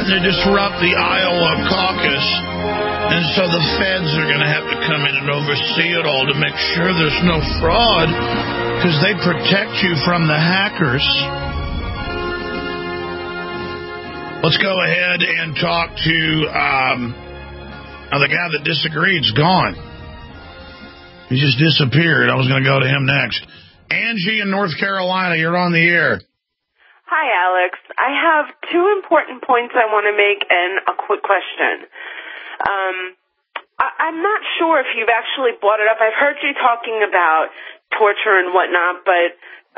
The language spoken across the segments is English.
starting to disrupt the Iowa caucus, and so the feds are going to have to come in and oversee it all to make sure there's no fraud, because they protect you from the hackers. Let's go ahead and talk to the guy that disagreed's gone. He just disappeared. I was going to go to him next. Angie in North Carolina, you're on the air. Hi, Alex. I have two important points I want to make and a quick question. I'm not sure if you've actually brought it up. I've heard you talking about torture and whatnot, but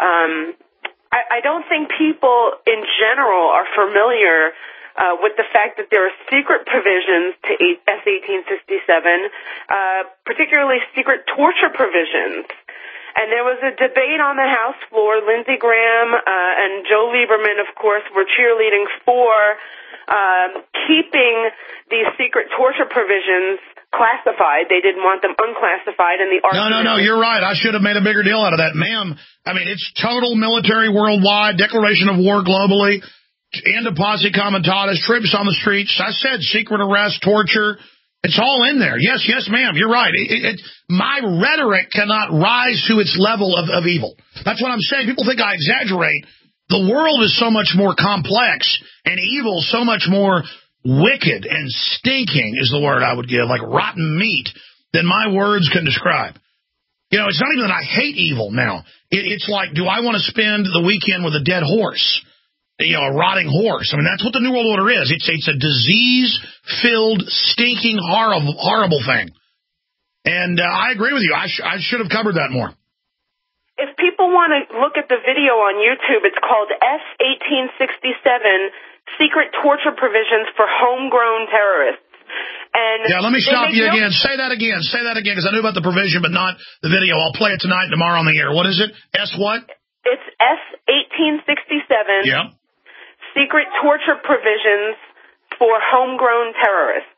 I don't think people in general are familiar with the fact that there are secret provisions to S-1867, particularly secret torture provisions. And there was a debate on the House floor. Lindsey Graham and Joe Lieberman, of course, were cheerleading for keeping these secret torture provisions classified. They didn't want them unclassified. And the argument... No, you're right. I should have made a bigger deal out of that. Ma'am, I mean, it's total military worldwide, declaration of war globally, and posse comitatus, troops on the streets. I said secret arrest, torture. It's all in there. Yes, ma'am, you're right. My rhetoric cannot rise to its level of evil. That's what I'm saying. People think I exaggerate. The world is so much more complex, and evil so much more wicked and stinking is the word I would give, like rotten meat, than my words can describe. You know, it's not even that I hate evil now. It's like, do I want to spend the weekend with a dead horse? You know, a rotting horse. I mean, that's what the New World Order is. It's a disease-filled, stinking, horrible thing. And I agree with you. I should have covered that more. If people want to look at the video on YouTube, it's called S-1867, Secret Torture Provisions for Homegrown Terrorists. And yeah, let me stop you again. Say that again, because I knew about the provision, but not the video. I'll play it tonight and tomorrow on the air. What is it? S what? It's S-1867. Yeah. Secret torture provisions for homegrown terrorists.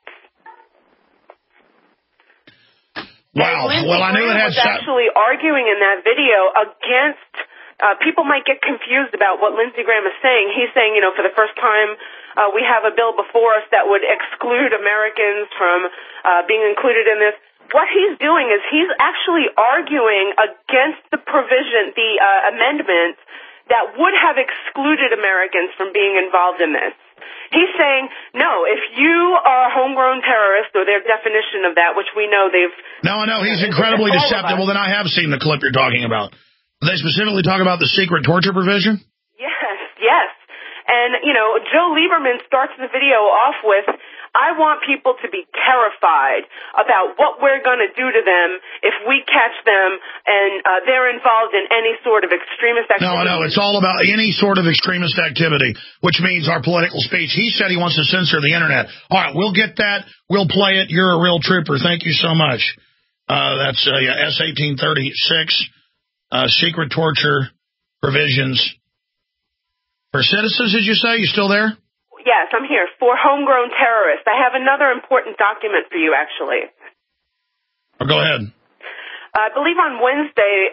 Wow. Well, I knew it had... was actually arguing in that video against... people might get confused about what Lindsey Graham is saying. He's saying, you know, for the first time, we have a bill before us that would exclude Americans from being included in this. What he's doing is he's actually arguing against the provision, the amendment that would have excluded Americans from being involved in this. He's saying, no, if you are a homegrown terrorist, or their definition of that, which we know they've... No, he's incredibly deceptive. Well, then I have seen the clip you're talking about. They specifically talk about the secret torture provision? Yes. And, you know, Joe Lieberman starts the video off with, I want people to be terrified about what we're going to do to them if we catch them and they're involved in any sort of extremist activity. No, it's all about any sort of extremist activity, which means our political speech. He said he wants to censor the Internet. All right, we'll get that. We'll play it. You're a real trooper. Thank you so much. That's S-1836, secret torture provisions for citizens, did you say? You still there? Yes, I'm here. For homegrown terrorists. I have another important document for you, actually. Oh, go ahead. I believe on Wednesday,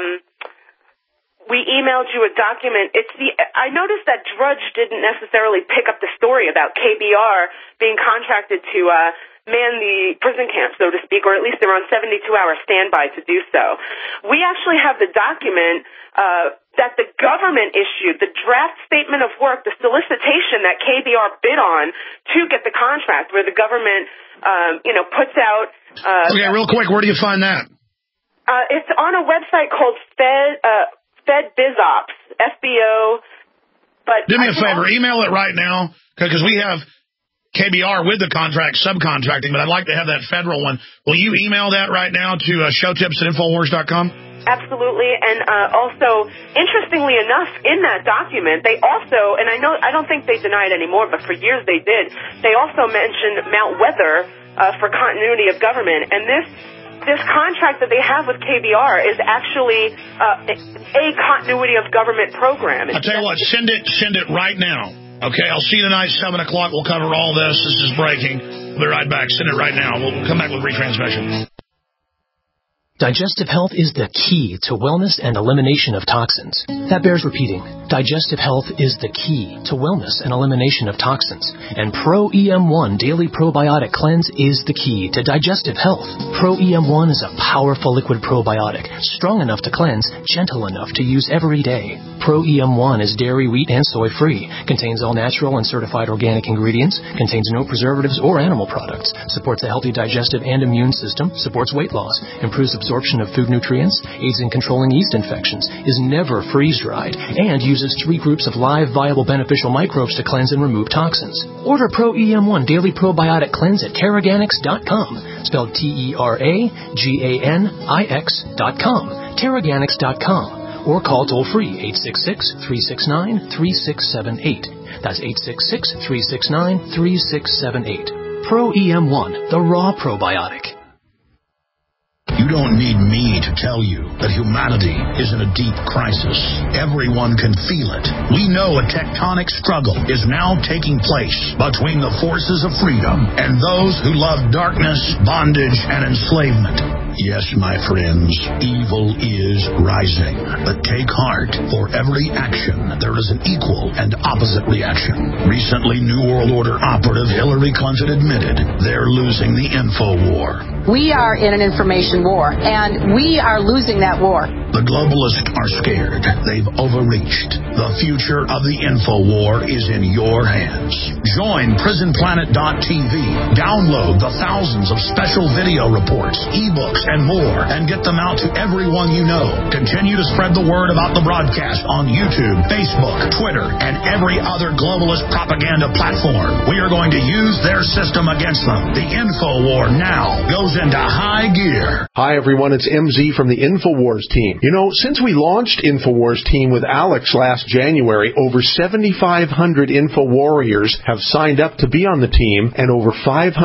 we emailed you a document. I noticed that Drudge didn't necessarily pick up the story about KBR being contracted to man the prison camp, so to speak, or at least they're on 72-hour standby to do so. We actually have the document that the government issued, the draft statement of work, the solicitation that KBR bid on to get the contract, where the government, puts out... okay, real quick, where do you find that? It's on a website called FedBizOps, FBO. But do me a favor, email it right now, because we have KBR with the contract subcontracting, but I'd like to have that federal one. Will you email that right now to showtips@infowars.com? Absolutely, and also, interestingly enough, in that document, they also, and I don't think they deny it anymore, but for years they did, they also mentioned Mount Weather for continuity of government, and this contract that they have with KBR is actually a continuity of government program. I'll tell you what, send it right now. Okay, I'll see you tonight, 7 o'clock. We'll cover all this. This is breaking. We'll be right back. Send it right now. We'll come back with retransmission. Digestive health is the key to wellness and elimination of toxins. That bears repeating. Digestive health is the key to wellness and elimination of toxins. And Pro-EM1 Daily Probiotic Cleanse is the key to digestive health. Pro-EM1 is a powerful liquid probiotic, strong enough to cleanse, gentle enough to use every day. Pro-EM1 is dairy, wheat, and soy-free, contains all natural and certified organic ingredients, contains no preservatives or animal products, supports a healthy digestive and immune system, supports weight loss, improves absorption of food nutrients, aids in controlling yeast infections, is never freeze-dried, and uses 3 groups of live, viable, beneficial microbes to cleanse and remove toxins. Order Pro-EM1 Daily Probiotic Cleanse at Teraganix.com, spelled Teraganix.com, Teraganix.com, or call toll-free 866-369-3678. That's 866-369-3678. Pro-EM1, the raw probiotic. You don't need me to tell you that humanity is in a deep crisis. Everyone can feel it. We know a tectonic struggle is now taking place between the forces of freedom and those who love darkness, bondage, and enslavement. Yes, my friends, evil is rising. But take heart. For every action, there is an equal and opposite reaction. Recently, New World Order operative Hillary Clinton admitted they're losing the info war. We are in an information war, and we are losing that war. The globalists are scared. They've overreached. The future of the info war is in your hands. Join PrisonPlanet.tv. Download the thousands of special video reports, ebooks, and more, and get them out to everyone you know. Continue to spread the word about the broadcast on YouTube, Facebook, Twitter, and every other globalist propaganda platform. We are going to use their system against them. The info war now goes into high gear. Hi, everyone. It's MZ from the InfoWars team. You know, since we launched InfoWars team with Alex last January, over 7,500 Info Warriors have signed up to be on the team, and over $500,000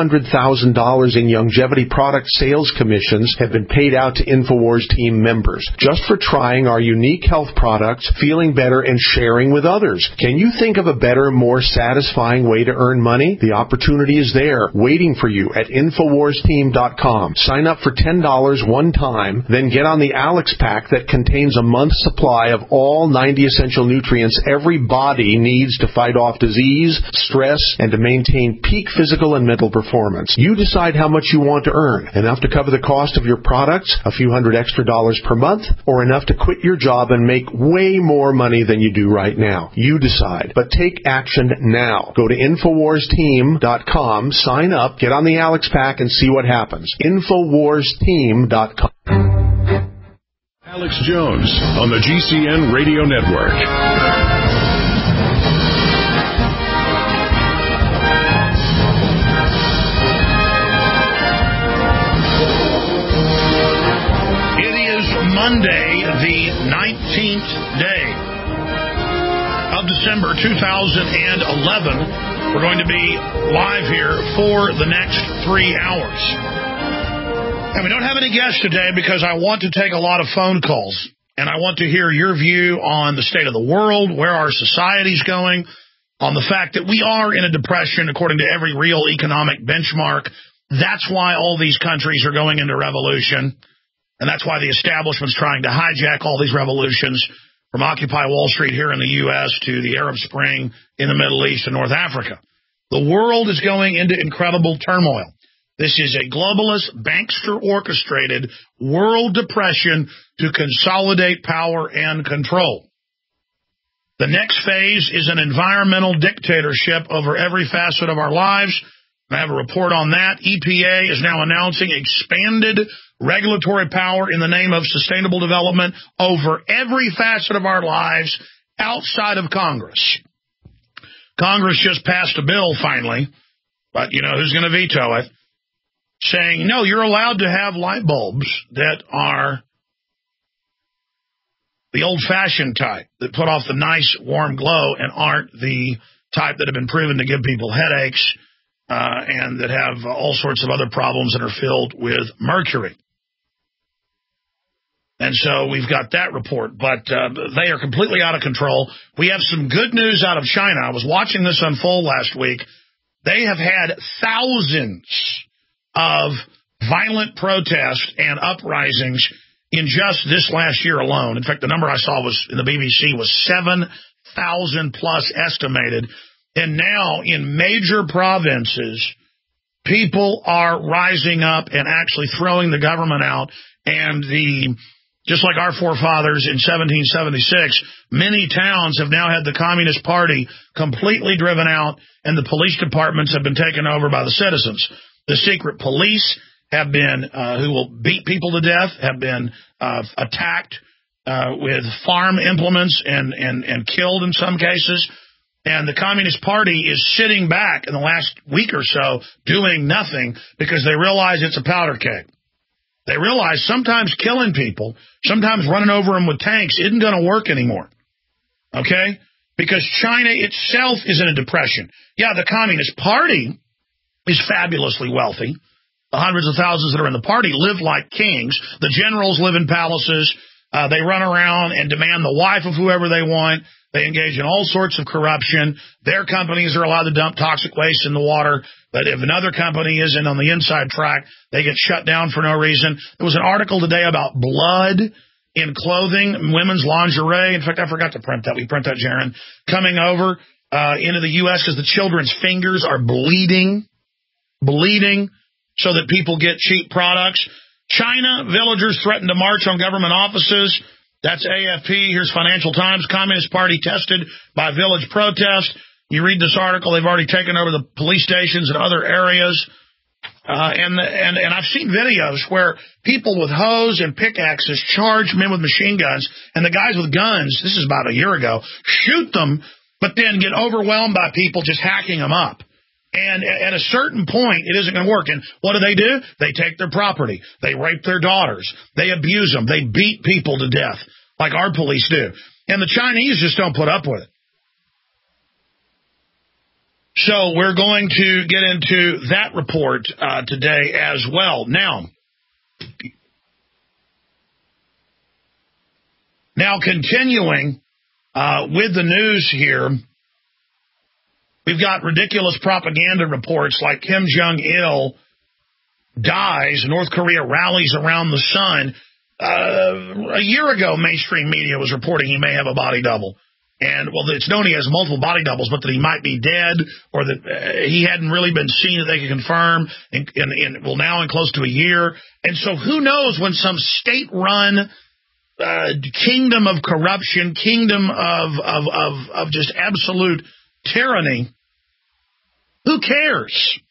in longevity product sales commissions have been paid out to InfoWars team members just for trying our unique health products, feeling better, and sharing with others. Can you think of a better, more satisfying way to earn money? The opportunity is there, waiting for you at InfoWarsTeam.com. Sign up for $10 one time, then get on the Alex Pack that contains a month's supply of all 90 essential nutrients every body needs to fight off disease, stress, and to maintain peak physical and mental performance. You decide how much you want to earn. Enough to cover the cost of your products, a few hundred extra dollars per month, or enough to quit your job and make way more money than you do right now. You decide. But take action now. Go to InfoWarsTeam.com, sign up, get on the Alex Pack, and see what happens. InfoWarsTeam.com. Alex Jones on the GCN Radio Network. It is Monday, the 19th day of December 2011. We're going to be live here for the next 3 hours. And we don't have any guests today because I want to take a lot of phone calls. And I want to hear your view on the state of the world, where our society's going, on the fact that we are in a depression according to every real economic benchmark. That's why all these countries are going into revolution. And that's why the establishment's trying to hijack all these revolutions, from Occupy Wall Street here in the U.S. to the Arab Spring in the Middle East and North Africa. The world is going into incredible turmoil. This is a globalist, bankster-orchestrated world depression to consolidate power and control. The next phase is an environmental dictatorship over every facet of our lives. I have a report on that. EPA is now announcing expanded regulatory power in the name of sustainable development over every facet of our lives outside of Congress. Congress just passed a bill finally, but you know who's going to veto it? Saying, no, you're allowed to have light bulbs that are the old-fashioned type that put off the nice, warm glow and aren't the type that have been proven to give people headaches and that have all sorts of other problems that are filled with mercury. And so we've got that report, but they are completely out of control. We have some good news out of China. I was watching this unfold last week. They have had thousands of violent protests and uprisings in just this last year alone. In fact, the number I saw was in the BBC was 7,000 plus estimated. And now in major provinces, people are rising up and actually throwing the government out. And just like our forefathers in 1776, many towns have now had the Communist Party completely driven out, and the police departments have been taken over by the citizens. The secret police have been, who will beat people to death, have been attacked with farm implements and killed in some cases. And the Communist Party is sitting back in the last week or so doing nothing because they realize it's a powder keg. They realize sometimes killing people, sometimes running over them with tanks isn't going to work anymore. Okay? Because China itself is in a depression. Yeah, the Communist Party is fabulously wealthy. The hundreds of thousands that are in the party live like kings. The generals live in palaces. They run around and demand the wife of whoever they want. They engage in all sorts of corruption. Their companies are allowed to dump toxic waste in the water. But if another company isn't on the inside track, they get shut down for no reason. There was an article today about blood in clothing, women's lingerie. In fact, I forgot to print that. We print that, Jaron. Coming over into the U.S. because the children's fingers are bleeding so that people get cheap products. China, villagers threaten to march on government offices. That's AFP. Here's Financial Times. Communist Party tested by village protest. You read this article, they've already taken over the police stations in other areas. And I've seen videos where people with hose and pickaxes charge men with machine guns, and the guys with guns, this is about a year ago, shoot them, but then get overwhelmed by people just hacking them up. And at a certain point, it isn't going to work. And what do? They take their property. They rape their daughters. They abuse them. They beat people to death like our police do. And the Chinese just don't put up with it. So we're going to get into that report today as well. Now, continuing with the news here, we've got ridiculous propaganda reports like Kim Jong-il dies, North Korea rallies around the sun. A year ago, mainstream media was reporting he may have a body double. And, well, it's known he has multiple body doubles, but that he might be dead or that he hadn't really been seen that they could confirm now in close to a year. And so who knows when some state-run kingdom of corruption, kingdom of just absolute tyranny, who cares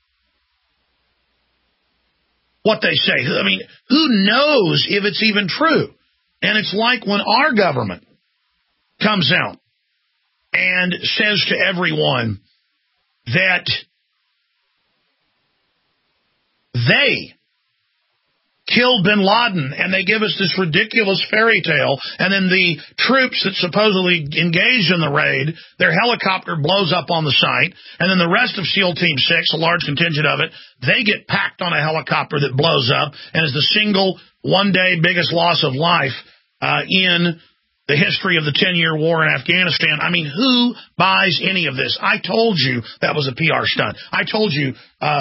what they say? I mean, who knows if it's even true? And it's like when our government comes out and says to everyone that they killed bin Laden, and they give us this ridiculous fairy tale, and then the troops that supposedly engaged in the raid, their helicopter blows up on the site, and then the rest of SEAL Team 6, a large contingent of it, they get packed on a helicopter that blows up and is the single one-day biggest loss of life in the history of the 10-year war in Afghanistan. I mean, who buys any of this? I told you that was a PR stunt. I told you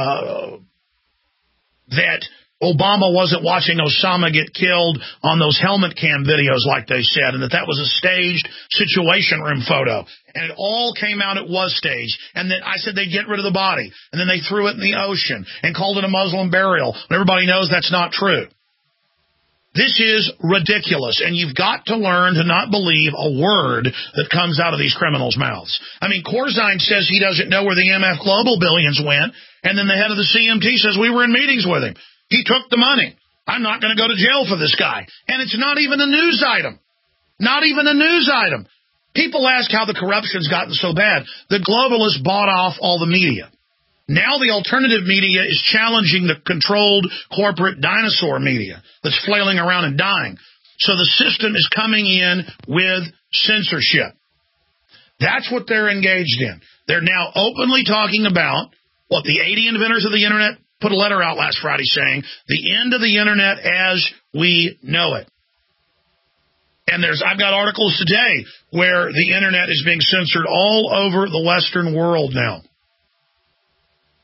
that Obama wasn't watching Osama get killed on those helmet cam videos like they said, and that was a staged situation room photo. And it all came out it was staged. And then I said they'd get rid of the body. And then they threw it in the ocean and called it a Muslim burial. When everybody knows that's not true. This is ridiculous, and you've got to learn to not believe a word that comes out of these criminals' mouths. I mean, Corzine says he doesn't know where the MF Global billions went, and then the head of the CMT says we were in meetings with him. He took the money. I'm not going to go to jail for this guy. And it's not even a news item. Not even a news item. People ask how the corruption's gotten so bad. The globalists bought off all the media. Now the alternative media is challenging the controlled corporate dinosaur media that's flailing around and dying. So the system is coming in with censorship. That's what they're engaged in. They're now openly talking about what the 80 inventors of the Internet put a letter out last Friday saying, the end of the Internet as we know it. And I've got articles today where the Internet is being censored all over the Western world now.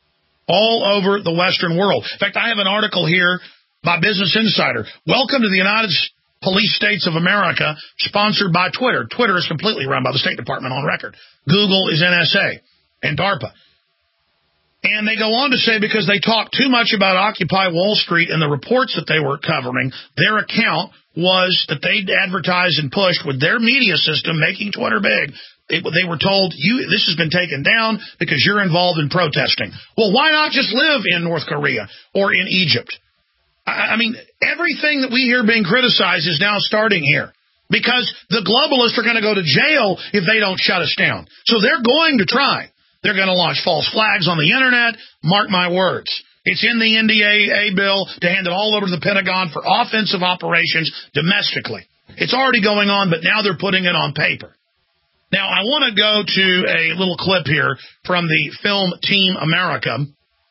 all over the Western world. In fact, I have an article here by Business Insider. Welcome to the United Police States of America, sponsored by Twitter. Twitter is completely run by the State Department on record. Google is NSA and DARPA. And they go on to say because they talked too much about Occupy Wall Street and the reports that they were covering, their account was that they'd advertised and pushed with their media system, making Twitter big. They were told, this has been taken down because you're involved in protesting. Well, why not just live in North Korea or in Egypt? I mean, everything that we hear being criticized is now starting here because the globalists are going to go to jail if they don't shut us down. So they're going to try. They're going to launch false flags on the Internet. Mark my words. It's in the NDAA bill to hand it all over to the Pentagon for offensive operations domestically. It's already going on, but now they're putting it on paper. Now, I want to go to a little clip here from the film Team America.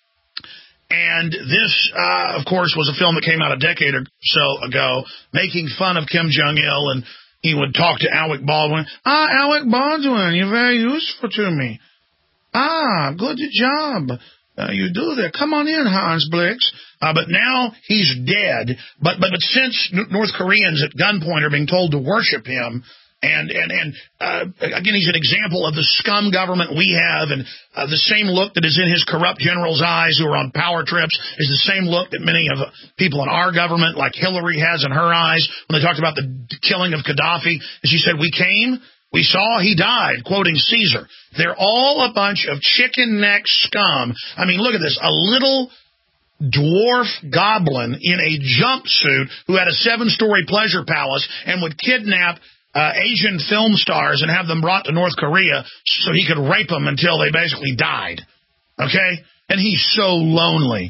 And this, of course, was a film that came out a decade or so ago, making fun of Kim Jong-il, and he would talk to Alec Baldwin. Alec Baldwin, you're very useful to me. Good job. You do that. Come on in, Hans Blix. But now he's dead. But since North Koreans at gunpoint are being told to worship him, and again, he's an example of the scum government we have, and the same look that is in his corrupt generals' eyes who are on power trips is the same look that many of people in our government, like Hillary, has in her eyes when they talked about the killing of Gaddafi. And she said, we came, we saw, he died, quoting Caesar. They're all a bunch of chicken neck scum. I mean, look at this, a little dwarf goblin in a jumpsuit who had a 7-story pleasure palace and would kidnap Asian film stars and have them brought to North Korea so he could rape them until they basically died. Okay? And he's so lonely.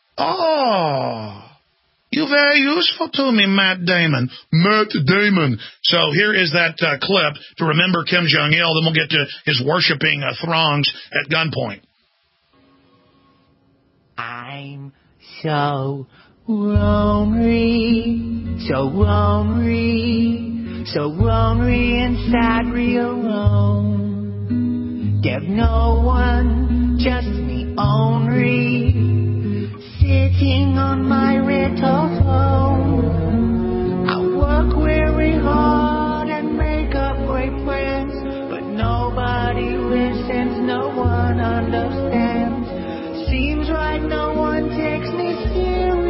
Oh, you're very useful to me, Matt Damon. Matt Damon. So here is that clip to remember Kim Jong-il. Then we'll get to his worshiping throngs at gunpoint. I'm so lonely, so lonely. So lonely inside real alone. There's no one, just me only. Sitting on my little phone. I work very hard and make up great plans, but nobody listens, no one understands. Seems like no one takes me seriously.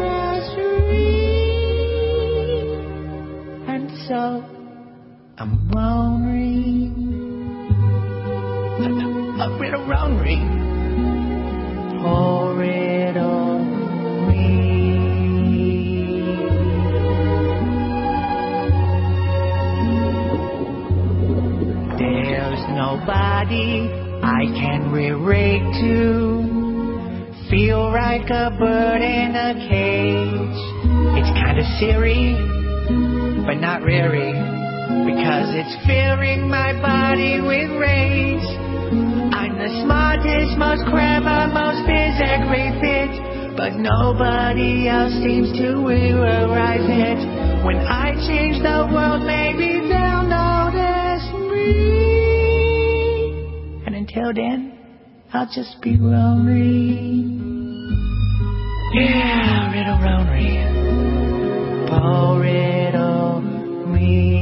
So I'm lonely, a little lonely. Pour it on me. There's nobody I can relate to. Feel like a bird in a cage. It's kind of serious, but not really, because it's filling my body with rage. I'm the smartest, most clever, most physically fit, but nobody else seems to realize it. When I change the world, maybe they'll notice me. And until then, I'll just be lonely. Yeah, a little lonely. Pour it on me.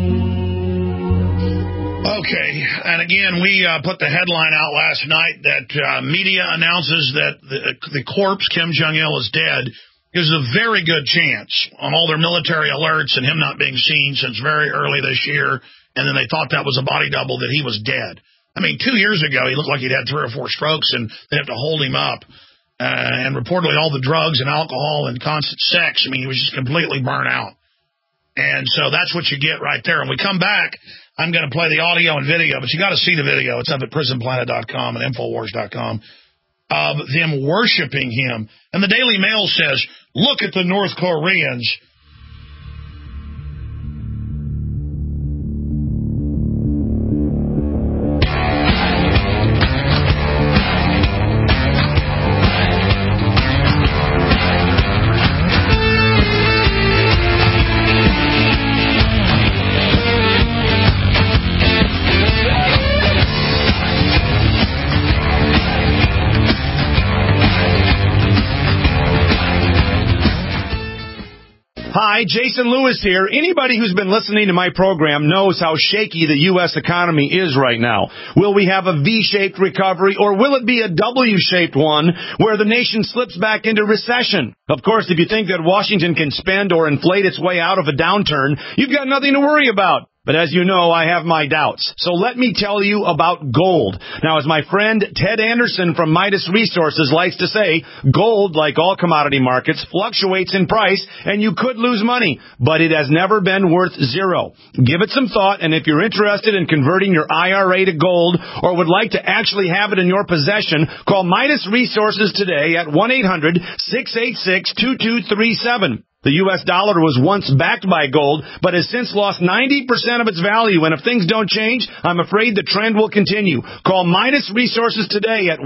Okay, and again, we put the headline out last night that media announces that the corpse, Kim Jong-il, is dead. There's a very good chance on all their military alerts and him not being seen since very early this year, and then they thought that was a body double, that he was dead. I mean, 2 years ago, he looked like he'd had 3 or 4 strokes, and they have to hold him up. And reportedly all the drugs and alcohol and constant sex, I mean, he was just completely burnt out. And so that's what you get right there. When we come back, I'm going to play the audio and video, but you got to see the video. It's up at prisonplanet.com and Infowars.com of them worshiping him. And the Daily Mail says, look at the North Koreans. Hi, Jason Lewis here. Anybody who's been listening to my program knows how shaky the U.S. economy is right now. Will we have a V-shaped recovery, or will it be a W-shaped one where the nation slips back into recession? Of course, if you think that Washington can spend or inflate its way out of a downturn, you've got nothing to worry about. But as you know, I have my doubts. So let me tell you about gold. Now, as my friend Ted Anderson from Midas Resources likes to say, gold, like all commodity markets, fluctuates in price, and you could lose money, but it has never been worth zero. Give it some thought, and if you're interested in converting your IRA to gold or would like to actually have it in your possession, call Midas Resources today at 1-800-686-2237. The U.S. dollar was once backed by gold, but has since lost 90% of its value, and if things don't change, I'm afraid the trend will continue. Call Midas Resources today at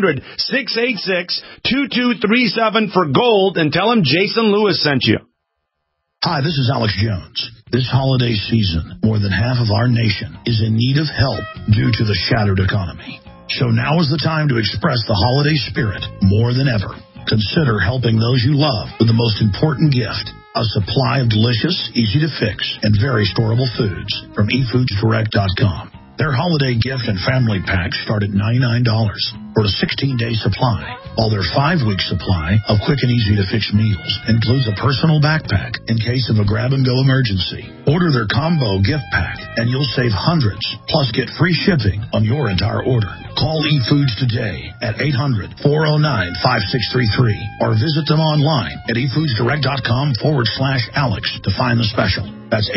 1-800-686-2237 for gold and tell them Jason Lewis sent you. Hi, this is Alex Jones. This holiday season, more than half of our nation is in need of help due to the shattered economy. So now is the time to express the holiday spirit more than ever. Consider helping those you love with the most important gift, a supply of delicious, easy-to-fix, and very storable foods from eFoodsDirect.com. Their holiday gift and family packs start at $99 for a 16-day supply, while their 5-week supply of quick and easy-to-fix meals includes a personal backpack in case of a grab-and-go emergency. Order their combo gift pack, and you'll save hundreds, plus get free shipping on your entire order. Call eFoods today at 800-409-5633 or visit them online at eFoodsDirect.com/Alex to find the special. That's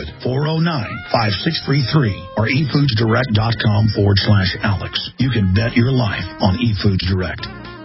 800-409-5633 or eFoodsDirect.com/Alex. You can bet your life on eFoods Direct.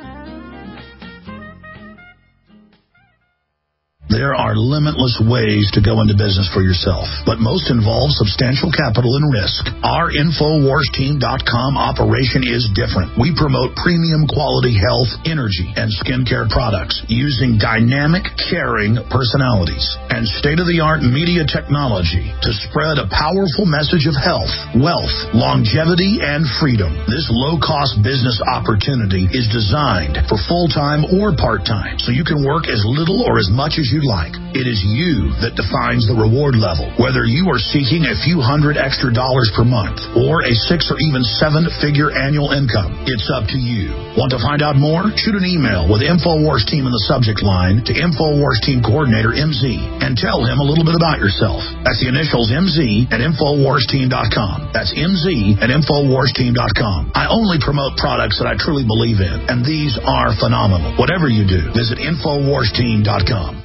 There are limitless ways to go into business for yourself, but most involve substantial capital and risk. Our InfoWarsTeam.com operation is different. We promote premium quality health, energy, and skincare products using dynamic, caring personalities and state-of-the-art media technology to spread a powerful message of health, wealth, longevity, and freedom. This low-cost business opportunity is designed for full-time or part-time, so you can work as little or as much as you'd like. It is you that defines the reward level, whether you are seeking a few $100 extra per month or a 6 or even 7-figure annual income. It's up to you. Want to find out more? Shoot an email with InfoWars Team in the subject line to InfoWars Team Coordinator MZ and tell him a little bit about yourself. That's the initials MZ at InfoWarsTeam.com. That's MZ at InfoWarsTeam.com. I only promote products that I truly believe in, and these are phenomenal. Whatever you do, visit InfoWarsTeam.com.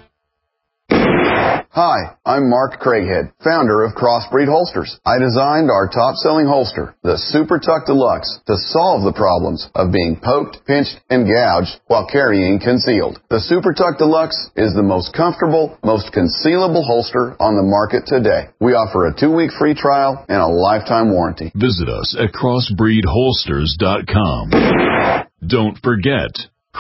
Hi, I'm Mark Craighead, founder of Crossbreed Holsters. I designed our top-selling holster, the Super Tuck Deluxe, to solve the problems of being poked, pinched, and gouged while carrying concealed. The Super Tuck Deluxe is the most comfortable, most concealable holster on the market today. We offer a 2-week free trial and a lifetime warranty. Visit us at CrossbreedHolsters.com. Don't forget,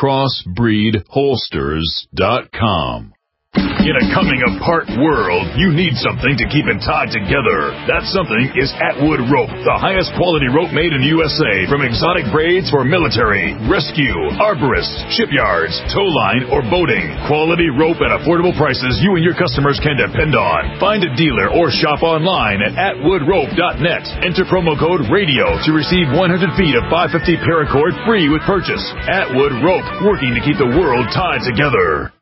CrossbreedHolsters.com. In a coming-apart world, you need something to keep it tied together. That something is Atwood Rope, the highest quality rope made in the USA, from exotic braids for military, rescue, arborists, shipyards, tow line, or boating. Quality rope at affordable prices you and your customers can depend on. Find a dealer or shop online at atwoodrope.net. Enter promo code RADIO to receive 100 feet of 550 paracord free with purchase. Atwood Rope, working to keep the world tied together.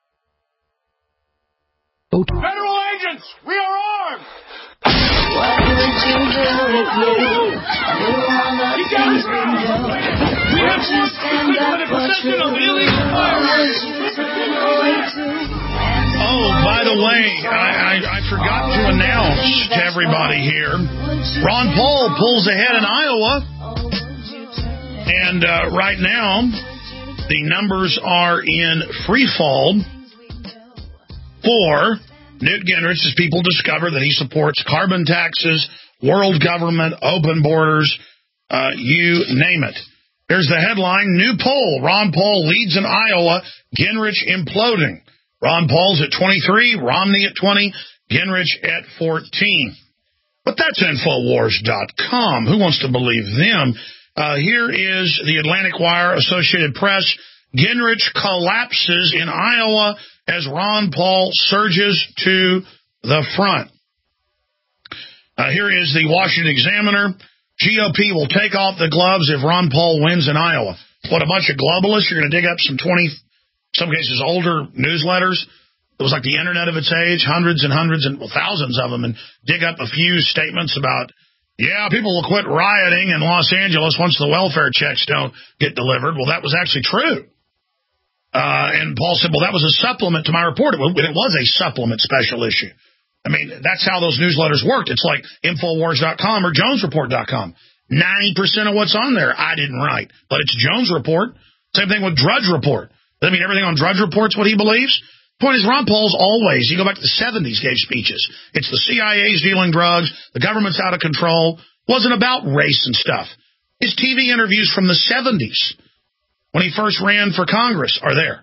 Federal agents, we are armed! What would you do if you knew all the things we know? Would you stand up for truth? Or would you turn away too? Oh, by the way, I forgot to announce to everybody here, Ron Paul pulls ahead in Iowa, and right now, the numbers are in free fall for Newt Gingrich as people discover that he supports carbon taxes, world government, open borders, you name it. Here's the headline, new poll, Ron Paul leads in Iowa, Gingrich imploding. Ron Paul's at 23, Romney at 20, Gingrich at 14. But that's Infowars.com. Who wants to believe them? Here is the Atlantic Wire, Associated Press. Gingrich collapses in Iowa as Ron Paul surges to the front. Here is the Washington Examiner. GOP will take off the gloves if Ron Paul wins in Iowa. What, a bunch of globalists? You're going to dig up some 20, some cases older newsletters. It was like the internet of its age, hundreds and hundreds and thousands of them, and dig up a few statements about, yeah, people will quit rioting in Los Angeles once the welfare checks don't get delivered. Well, that was actually true. And Paul said, well, that was a supplement to my report. It was a supplement special issue. I mean, that's how those newsletters worked. It's like Infowars.com or JonesReport.com. 90% of what's on there I didn't write, but it's Jones Report. Same thing with Drudge Report. Doesn't mean everything on Drudge Report's what he believes. Point is, Ron Paul's always, you go back to the 70s, gave speeches. It's the CIA's dealing drugs, the government's out of control. Wasn't about race and stuff. His TV interviews from the 70s, when he first ran for Congress, are there.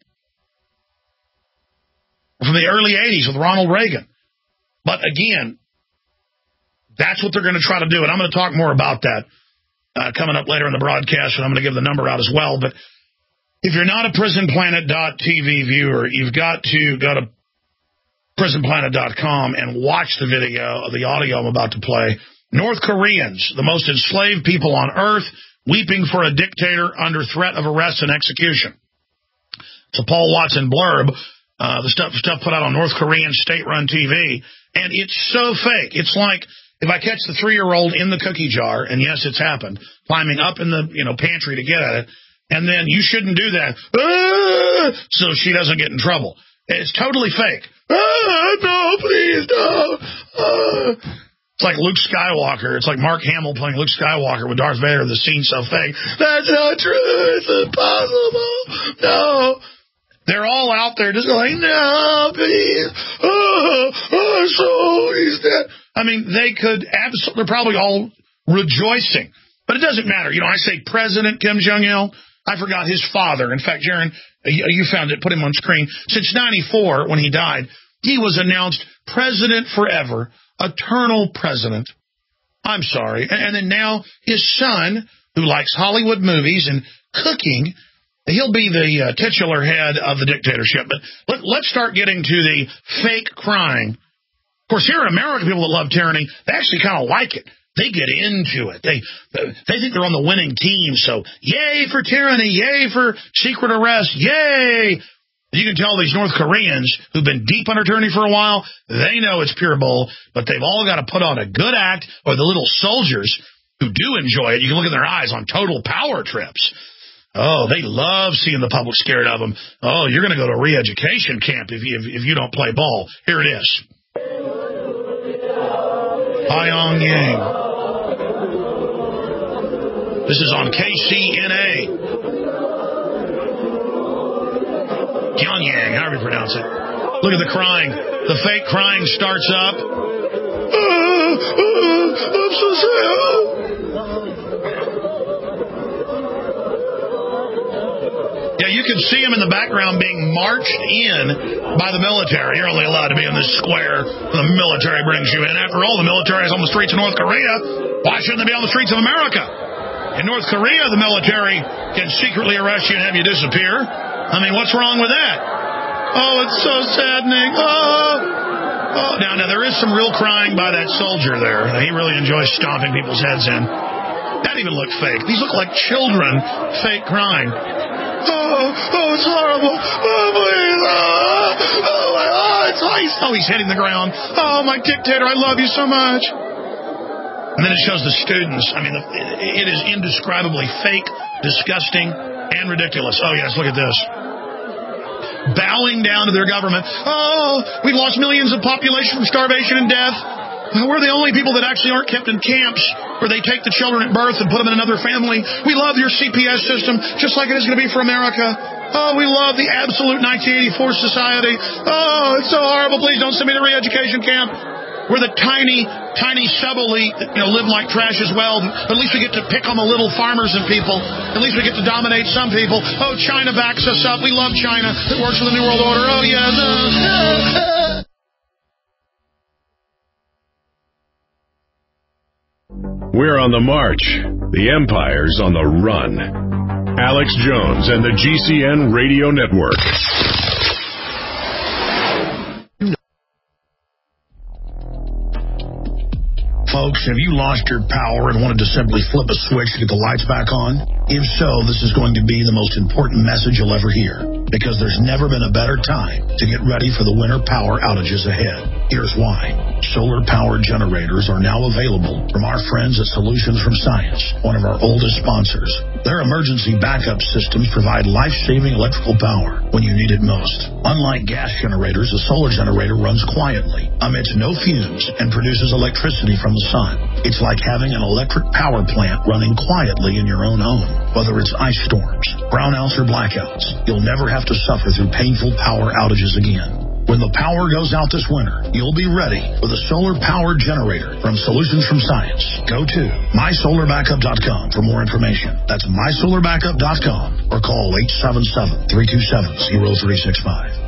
From the early 80s with Ronald Reagan. But again, that's what they're going to try to do. And I'm going to talk more about that coming up later in the broadcast, and I'm going to give the number out as well. But if you're not a PrisonPlanet.tv viewer, you've got to go to PrisonPlanet.com and watch the video, the audio I'm about to play. North Koreans, the most enslaved people on earth, weeping for a dictator under threat of arrest and execution. It's a Paul Watson blurb, the stuff put out on North Korean state-run TV, and it's so fake. It's like if I catch the 3-year-old in the cookie jar, and yes, it's happened, climbing up in the pantry to get at it, and then you shouldn't do that, so she doesn't get in trouble. It's totally fake. No, please, no. It's like Luke Skywalker. It's like Mark Hamill playing Luke Skywalker with Darth Vader. The scene's so fake. That's not true. It's impossible. No. They're all out there just going, no, please. So he's dead. I mean, they could absolutely, they're probably all rejoicing. But it doesn't matter. I say President Kim Jong-il. I forgot his father. In fact, Jaron, you found it, put him on screen. Since 94, when he died, he was announced president forever, eternal president. I'm sorry. And then now his son, who likes Hollywood movies and cooking, he'll be the titular head of the dictatorship. But let's start getting to the fake crying. Of course, here in America, people that love tyranny, they actually kind of like it. They get into it. They think they're on the winning team. So, yay for tyranny. Yay for secret arrest. Yay. You can tell these North Koreans who've been deep under tyranny for a while, they know it's pure bull, but they've all got to put on a good act, or the little soldiers who do enjoy it. You can look in their eyes on total power trips. Oh, they love seeing the public scared of them. Oh, you're going to go to a re-education camp if you don't play ball. Here it is. Pyongyang. This is on KCNA. Pyongyang, however you pronounce it. Look at the crying. The fake crying starts up. I'm so sad. Yeah, you can see him in the background being marched in by the military. You're only allowed to be in this square when the military brings you in. After all, the military is on the streets of North Korea. Why shouldn't they be on the streets of America? In North Korea, the military can secretly arrest you and have you disappear. I mean, what's wrong with that? Oh, it's so saddening. Oh. Now, there is some real crying by that soldier there. He really enjoys stomping people's heads in. That even looked fake. These look like children fake crying. Oh, it's horrible. Oh, please. Oh, my God. Oh, he's hitting the ground. Oh, my dictator, I love you so much. And then it shows the students. I mean, it is indescribably fake, disgusting, and ridiculous. Oh, yes, look at this. Bowing down to their government. Oh, we've lost millions of population from starvation and death. We're the only people that actually aren't kept in camps where they take the children at birth and put them in another family. We love your CPS system, just like it is going to be for America. Oh, we love the absolute 1984 society. Oh, it's so horrible. Please don't send me to re-education camp. We're the tiny sub-elite that live like trash as well. But at least we get to pick on the little farmers and people. At least we get to dominate some people. Oh, China backs us up. We love China. It works for the New World Order. Oh, yes. We're on the march. The empire's on the run. Alex Jones and the GCN Radio Network. Folks, have you lost your power and wanted to simply flip a switch to get the lights back on? If so, this is going to be the most important message you'll ever hear, because there's never been a better time to get ready for the winter power outages ahead. Here's why. Solar-powered generators are now available from our friends at Solutions from Science, one of our oldest sponsors. Their emergency backup systems provide life-saving electrical power when you need it most. Unlike gas generators, a solar generator runs quietly, emits no fumes, and produces electricity from the sun. It's like having an electric power plant running quietly in your own home. Whether it's ice storms, brownouts, or blackouts, you'll never have to suffer through painful power outages again. When the power goes out this winter, you'll be ready with a solar-powered generator from Solutions from Science. Go to mysolarbackup.com for more information. That's mysolarbackup.com or call 877-327-0365.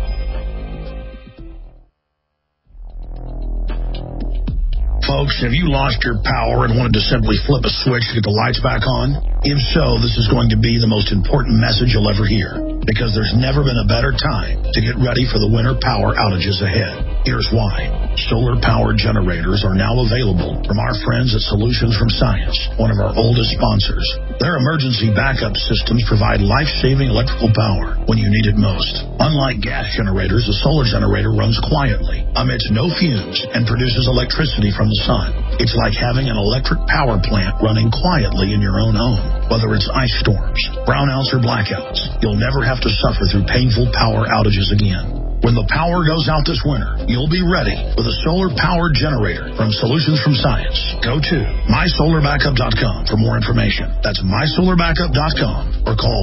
Folks, have you lost your power and wanted to simply flip a switch to get the lights back on? If so, this is going to be the most important message you'll ever hear, because there's never been a better time to get ready for the winter power outages ahead. Here's why. Solar-powered generators are now available from our friends at Solutions from Science, one of our oldest sponsors. Their emergency backup systems provide life-saving electrical power when you need it most. Unlike gas generators, a solar generator runs quietly, emits no fumes, and produces electricity from the sun. It's like having an electric power plant running quietly in your own home. Whether it's ice storms, brownouts, or blackouts, you'll never have to suffer through painful power outages again. When the power goes out this winter, you'll be ready with a solar-powered generator from Solutions from Science. Go to mysolarbackup.com for more information. That's mysolarbackup.com or call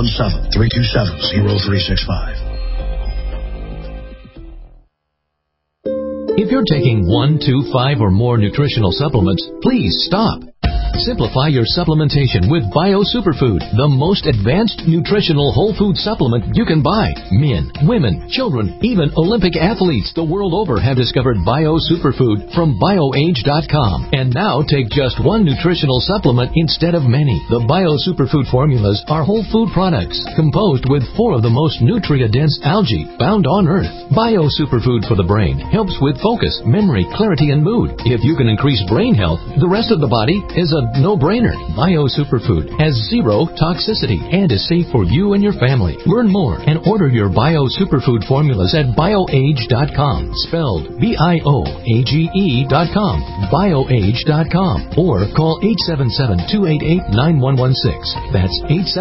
877-327-0365. If you're taking 1, 2, 5, or more nutritional supplements, please stop. Simplify your supplementation with Bio Superfood, the most advanced nutritional whole food supplement you can buy. Men, women, children, even Olympic athletes the world over have discovered Bio Superfood from BioAge.com. And now take just one nutritional supplement instead of many. The Bio Superfood formulas are whole food products composed with 4 of the most nutrient-dense algae found on Earth. Bio Superfood for the brain helps with focus, memory, clarity, and mood. If you can increase brain health, the rest of the body is a no-brainer. Bio Superfood has 0 toxicity and is safe for you and your family. Learn more and order your Bio Superfood formulas at BioAge.com, spelled BIOAGE.com, BioAge.com, or call 877-288-9116. That's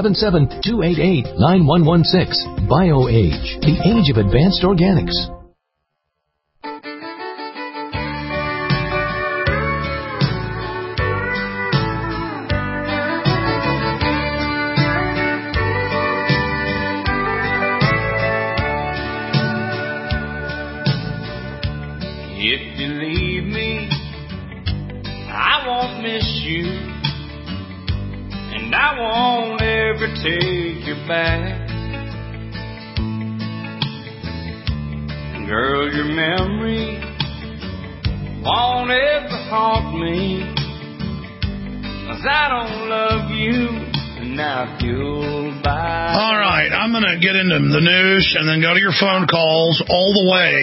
877-288-9116. BioAge, the age of advanced organics. Take you back, girl, your memory won't ever haunt me, 'cause I don't love you, and now you'll buy. All right, I'm going to get into the news and then go to your phone calls all the way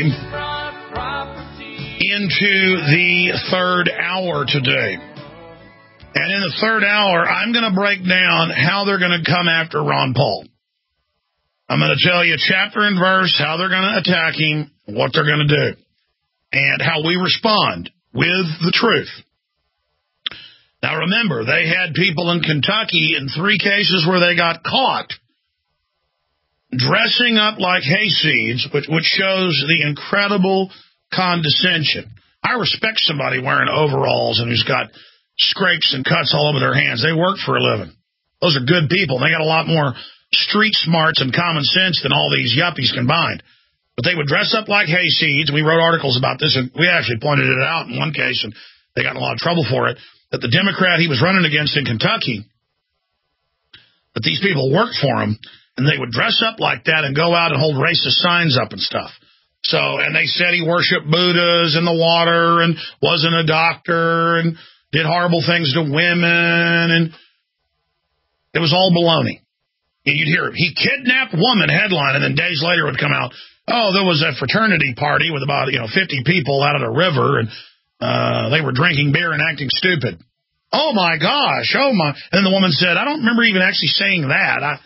into the third hour today. And in the third hour, I'm going to break down how they're going to come after Ron Paul. I'm going to tell you chapter and verse, how they're going to attack him, what they're going to do, and how we respond with the truth. Now, remember, they had people in Kentucky in 3 cases where they got caught dressing up like hayseeds, which shows the incredible condescension. I respect somebody wearing overalls and who's got scrapes and cuts all over their hands. They work for a living. Those are good people. They got a lot more street smarts and common sense than all these yuppies combined. But they would dress up like hayseeds. We wrote articles about this, and we actually pointed it out in one case, and they got in a lot of trouble for it, that the Democrat he was running against in Kentucky, that these people worked for him, and they would dress up like that and go out and hold racist signs up and stuff. So, and they said he worshiped Buddhas in the water and wasn't a doctor and did horrible things to women, and it was all baloney. And you'd hear, he kidnapped woman headline, and then days later it would come out, oh, there was a fraternity party with about 50 people out at a river, and They were drinking beer and acting stupid. Oh, my gosh. Oh, my. And then the woman said, I don't remember even actually saying that.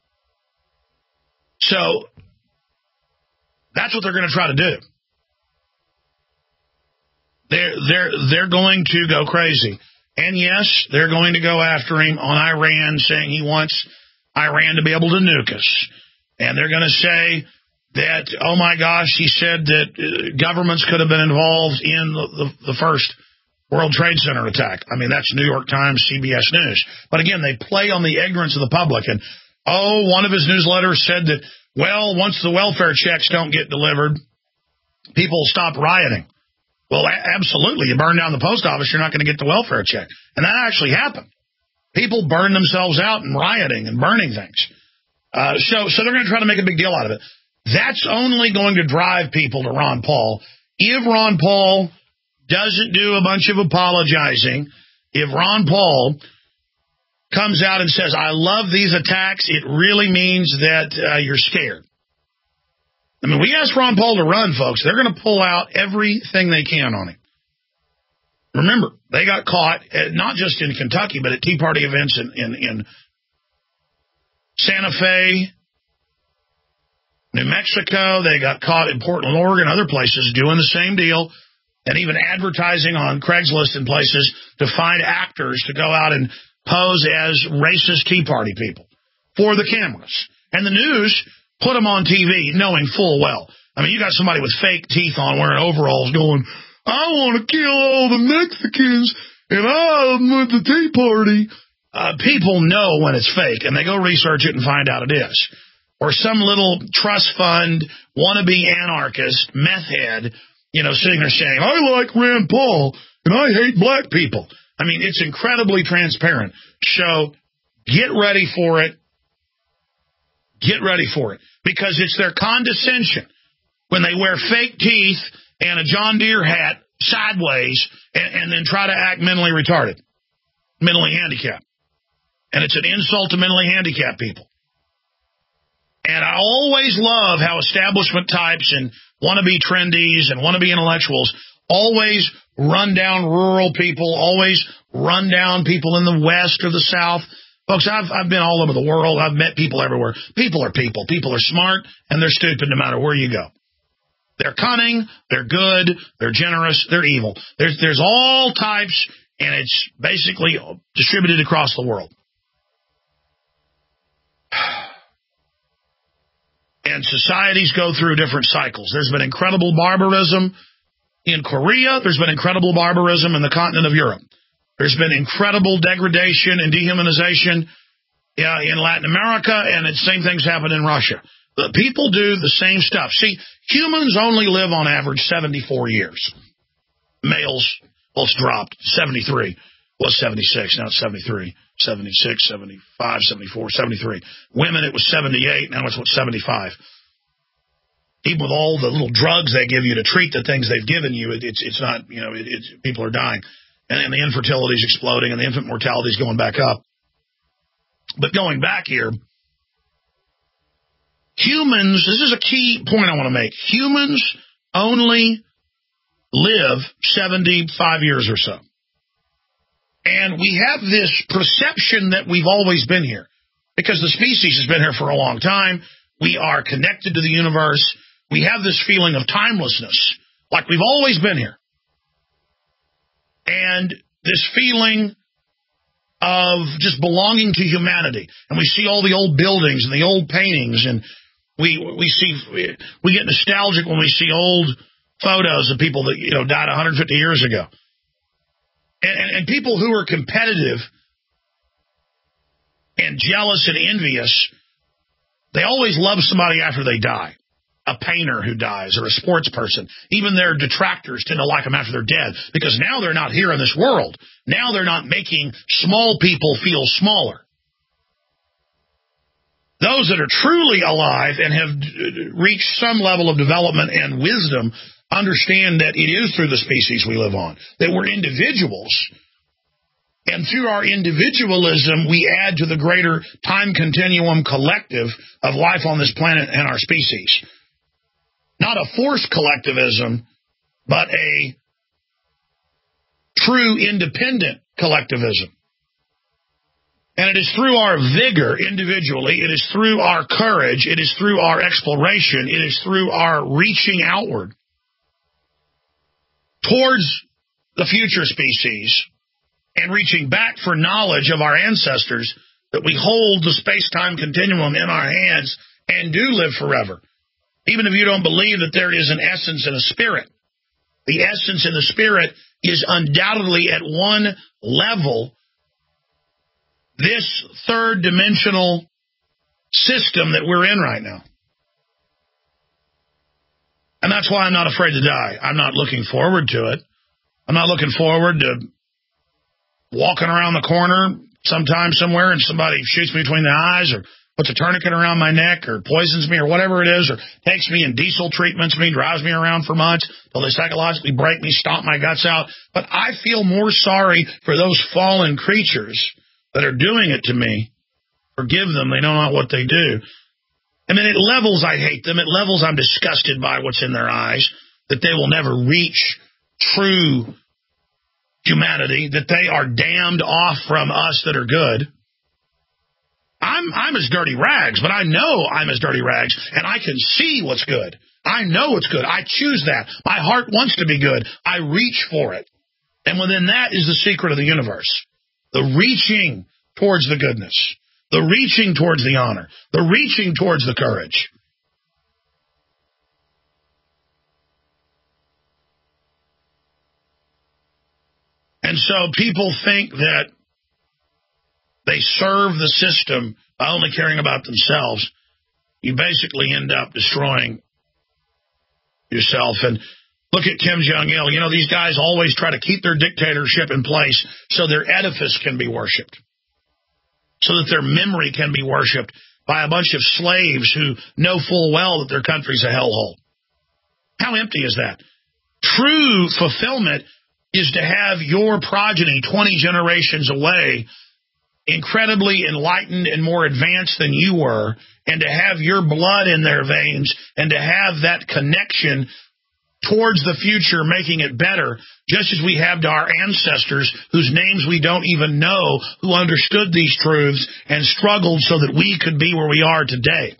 So that's what they're going to try to do. They're going to go crazy. And, yes, they're going to go after him on Iran, saying he wants Iran to be able to nuke us. And they're going to say that, oh, my gosh, he said that governments could have been involved in the first World Trade Center attack. I mean, that's New York Times, CBS News. But, again, they play on the ignorance of the public. And, one of his newsletters said that, well, once the welfare checks don't get delivered, people will stop rioting. Well, absolutely. You burn down the post office, you're not going to get the welfare check. And that actually happened. People burn themselves out and rioting and burning things. So they're going to try to make a big deal out of it. That's only going to drive people to Ron Paul. If Ron Paul doesn't do a bunch of apologizing, if Ron Paul comes out and says, I love these attacks, it really means that you're scared. I mean, we asked Ron Paul to run, folks. They're going to pull out everything they can on him. Remember, they got caught, not just in Kentucky, but at Tea Party events in Santa Fe, New Mexico. They got caught in Portland, Oregon, other places doing the same deal, and even advertising on Craigslist and places to find actors to go out and pose as racist Tea Party people for the cameras. And the news put them on TV knowing full well. I mean, you got somebody with fake teeth on wearing overalls going, I want to kill all the Mexicans, and I'm with the Tea Party. People know when it's fake, and they go research it and find out it is. Or some little trust fund, wannabe anarchist, meth head, sitting there saying, I like Rand Paul, and I hate black people. I mean, it's incredibly transparent. So get ready for it. Get ready for it. Because it's their condescension when they wear fake teeth and a John Deere hat sideways and then try to act mentally retarded, mentally handicapped. And it's an insult to mentally handicapped people. And I always love how establishment types and wannabe trendies and wannabe intellectuals always run down rural people, always run down people in the West or the South. Folks, I've been all over the world. I've met people everywhere. People are people. People are smart, and they're stupid no matter where you go. They're cunning, they're good, they're generous, they're evil. There's all types, and it's basically distributed across the world. And societies go through different cycles. There's been incredible barbarism in Korea. There's been incredible barbarism in the continent of Europe. There's been incredible degradation and dehumanization in Latin America, and the same things happen in Russia. The people do the same stuff. See, humans only live on average 74 years. Males, well, it's dropped. 73 was 76, now it's 73. 76, 75, 74, 73. Women, it was 78, now it's 75. Even with all the little drugs they give you to treat the things they've given you, it's not, people are dying. And the infertility is exploding, and the infant mortality is going back up. But going back here, humans, this is a key point I want to make. Humans only live 75 years or so. And we have this perception that we've always been here because the species has been here for a long time. We are connected to the universe. We have this feeling of timelessness, like we've always been here. And this feeling of just belonging to humanity. And we see all the old buildings and the old paintings, and we get nostalgic when we see old photos of people that died 150 years ago. And people who are competitive and jealous and envious, they always love somebody after they die. A painter who dies or a sports person. Even their detractors tend to like them after they're dead because now they're not here in this world. Now they're not making small people feel smaller. Those that are truly alive and have reached some level of development and wisdom understand that it is through the species we live on, that we're individuals. And through our individualism, we add to the greater time continuum collective of life on this planet and our species. Not a forced collectivism, but a true independent collectivism. And it is through our vigor individually, it is through our courage, it is through our exploration, it is through our reaching outward towards the future species and reaching back for knowledge of our ancestors that we hold the space-time continuum in our hands and do live forever. Even if you don't believe that there is an essence and a spirit, the essence and the spirit is undoubtedly at one level this third-dimensional system that we're in right now. And that's why I'm not afraid to die. I'm not looking forward to it. I'm not looking forward to walking around the corner sometime somewhere and somebody shoots me between the eyes or puts a tourniquet around my neck or poisons me or whatever it is or takes me and diesel treatments me, drives me around for months till they psychologically break me, stomp my guts out. But I feel more sorry for those fallen creatures that are doing it to me. Forgive them. They know not what they do. I mean, at levels I hate them. At levels I'm disgusted by what's in their eyes, that they will never reach true humanity, that they are damned off from us that are good. I'm as dirty rags, but I know I'm as dirty rags, and I can see what's good. I know it's good. I choose that. My heart wants to be good. I reach for it. And within that is the secret of the universe. The reaching towards the goodness. The reaching towards the honor. The reaching towards the courage. And so people think that they serve the system by only caring about themselves. You basically end up destroying yourself. And look at Kim Jong-il. You know, these guys always try to keep their dictatorship in place so their edifice can be worshipped, so that their memory can be worshipped by a bunch of slaves who know full well that their country's a hellhole. How empty is that? True fulfillment is to have your progeny 20 generations away incredibly enlightened and more advanced than you were, and to have your blood in their veins, and to have that connection towards the future, making it better, just as we have to our ancestors whose names we don't even know, who understood these truths and struggled so that we could be where we are today.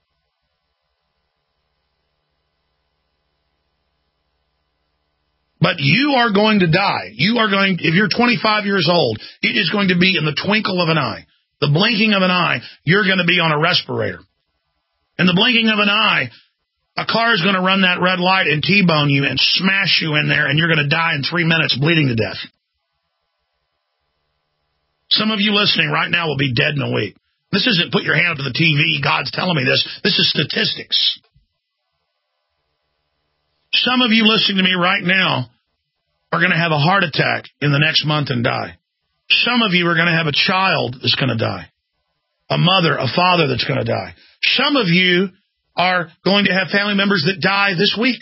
But you are going to die. You are going, if you're 25 years old, it is going to be in the twinkle of an eye. The blinking of an eye, you're going to be on a respirator. In the blinking of an eye, a car is going to run that red light and T-bone you and smash you in there, and you're going to die in 3 minutes bleeding to death. Some of you listening right now will be dead in a week. This isn't put your hand up to the TV, God's telling me this. This is statistics. Some of you listening to me right now are going to have a heart attack in the next month and die. Some of you are going to have a child that's going to die. A mother, a father that's going to die. Some of you are going to have family members that die this week.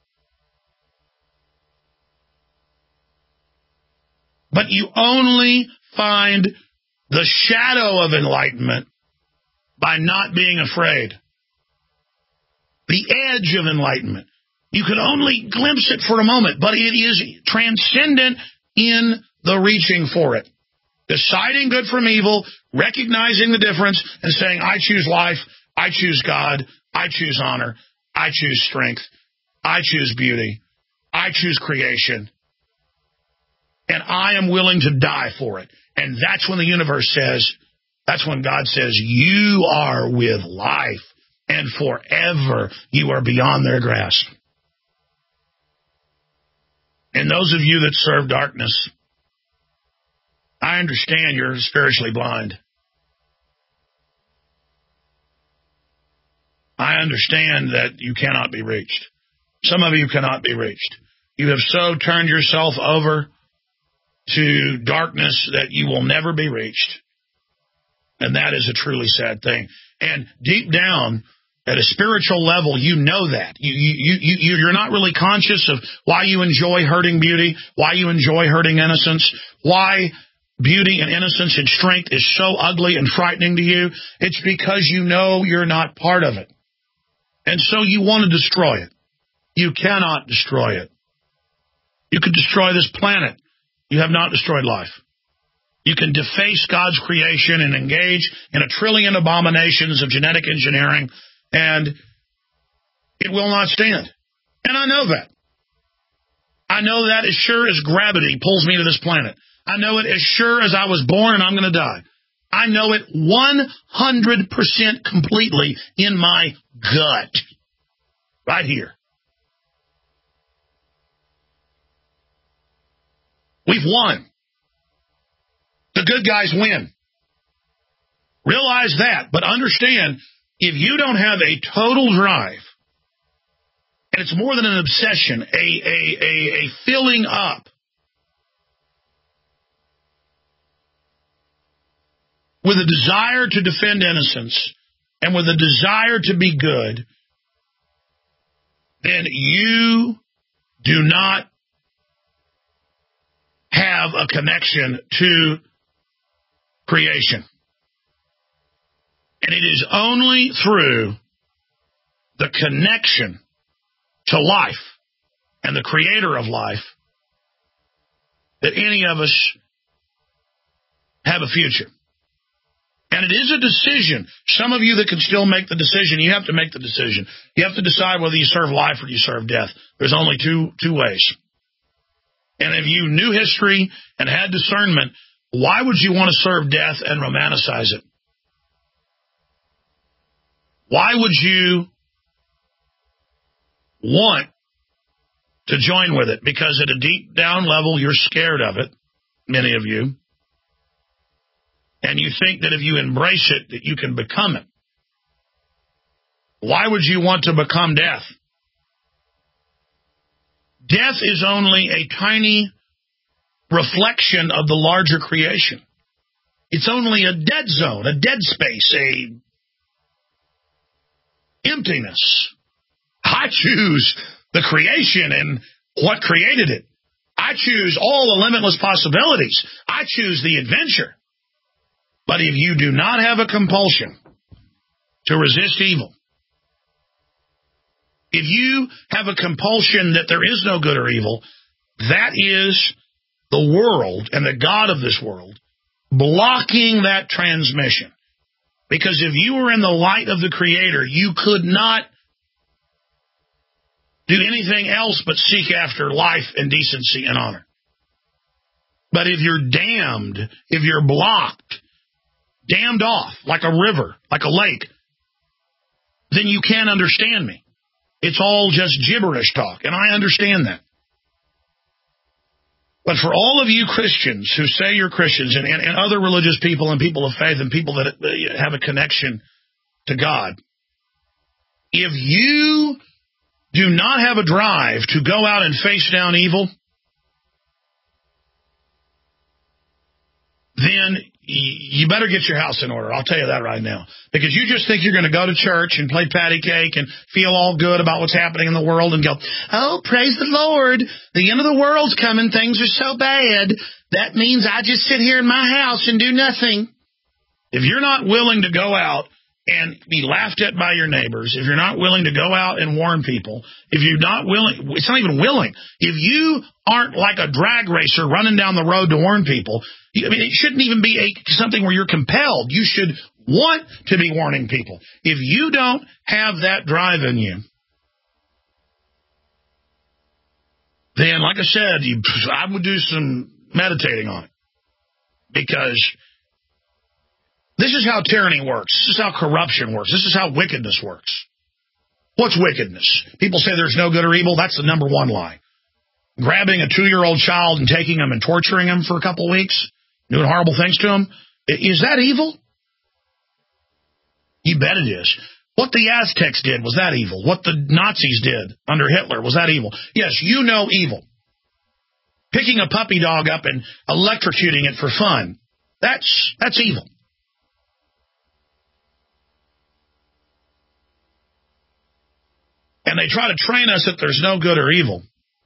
But you only find the shadow of enlightenment by not being afraid. The edge of enlightenment. You can only glimpse it for a moment, but it is transcendent in the reaching for it. Deciding good from evil, recognizing the difference, and saying, I choose life, I choose God, I choose honor, I choose strength, I choose beauty, I choose creation, and I am willing to die for it. And that's when the universe says, that's when God says, you are with life, and forever you are beyond their grasp. And those of you that serve darkness, I understand you're spiritually blind. I understand that you cannot be reached. Some of you cannot be reached. You have so turned yourself over to darkness that you will never be reached. And that is a truly sad thing. And deep down, at a spiritual level, you know that. You're not really conscious of why you enjoy hurting beauty, why you enjoy hurting innocence, why beauty and innocence and strength is so ugly and frightening to you. It's because you know you're not part of it. And so you want to destroy it. You cannot destroy it. You could destroy this planet. You have not destroyed life. You can deface God's creation and engage in 1 trillion abominations of genetic engineering, and it will not stand. And I know that. I know that as sure as gravity pulls me to this planet. I know it as sure as I was born and I'm going to die. I know it 100% completely in my gut. Right here. We've won. The good guys win. Realize that, but understand, if you don't have a total drive, and it's more than an obsession, a filling up with a desire to defend innocence and with a desire to be good, then you do not have a connection to creation. And it is only through the connection to life and the creator of life that any of us have a future. And it is a decision. Some of you that can still make the decision, you have to make the decision. You have to decide whether you serve life or you serve death. There's only two ways. And if you knew history and had discernment, why would you want to serve death and romanticize it? Why would you want to join with it? Because at a deep down level, you're scared of it, many of you. And you think that if you embrace it, that you can become it. Why would you want to become death? Death is only a tiny reflection of the larger creation. It's only a dead zone, a dead space, a emptiness. I choose the creation and what created it. I choose all the limitless possibilities. I choose the adventure. But if you do not have a compulsion to resist evil, if you have a compulsion that there is no good or evil, that is the world and the God of this world blocking that transmission. Because if you were in the light of the Creator, you could not do anything else but seek after life and decency and honor. But if you're damned, if you're blocked, dammed off like a river, like a lake, then you can't understand me. It's all just gibberish talk, and I understand that. But for all of you Christians who say you're Christians and other religious people and people of faith and people that have a connection to God, if you do not have a drive to go out and face down evil, then you better get your house in order. I'll tell you that right now. Because you just think you're going to go to church and play patty cake and feel all good about what's happening in the world and go, oh, praise the Lord. The end of the world's coming. Things are so bad. That means I just sit here in my house and do nothing. If you're not willing to go out and be laughed at by your neighbors, if you're not willing to go out and warn people, if you're not willing, it's not even willing. If you aren't like a drag racer running down the road to warn people, I mean, it shouldn't even be something where you're compelled. You should want to be warning people. If you don't have that drive in you, then, like I said, I would do some meditating on it. Because this is how tyranny works. This is how corruption works. This is how wickedness works. What's wickedness? People say there's no good or evil. That's the number one lie. Grabbing a 2-year-old child and taking him and torturing him for a couple of weeks, doing horrible things to him, is that evil? You bet it is. What the Aztecs did, was that evil? What the Nazis did under Hitler, was that evil? Yes, you know evil. Picking a puppy dog up and electrocuting it for fun, that's evil. And they try to train us that there's no good or evil